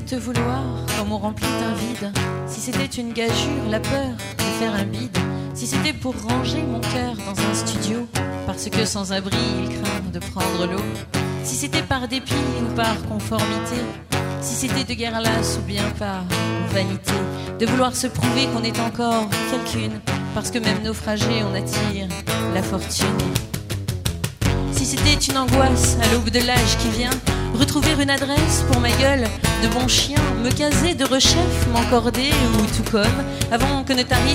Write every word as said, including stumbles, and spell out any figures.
te vouloir comme on remplit un vide, si c'était une gageure, la peur de faire un bide, si c'était pour ranger mon cœur dans un studio, parce que sans abri il craint de prendre l'eau, si c'était par dépit ou par conformité, si c'était de guerre lasse ou bien par vanité, de vouloir se prouver qu'on est encore quelqu'une, parce que même naufragé on attire la fortune. Si c'était une angoisse à l'aube de l'âge qui vient, retrouver une adresse pour ma gueule de bon chien, me caser de rechef, m'encorder ou tout comme, avant que ne t'arrive